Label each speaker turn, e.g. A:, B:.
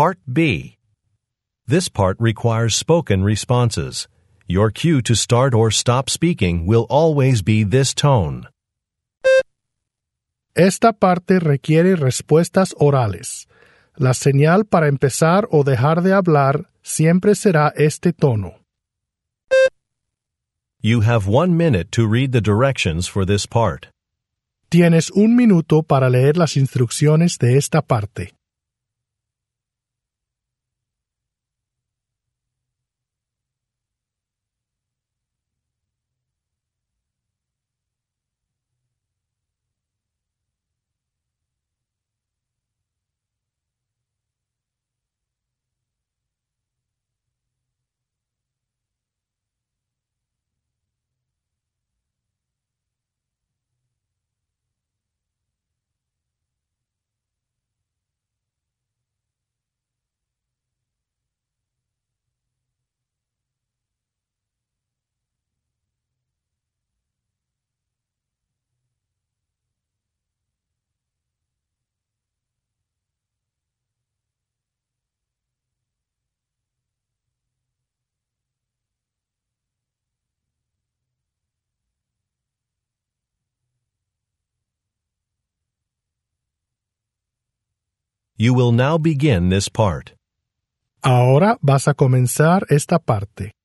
A: Part B. This part requires spoken responses. Your cue to start or stop speaking will always be this tone.
B: Esta parte requiere respuestas orales. La señal para empezar o dejar de hablar siempre será este tono.
A: You have 1 minute to read the directions for this part.
B: Tienes 1 minuto para leer las instrucciones de esta parte.
A: You will now begin this part.
B: Ahora vas a comenzar esta parte.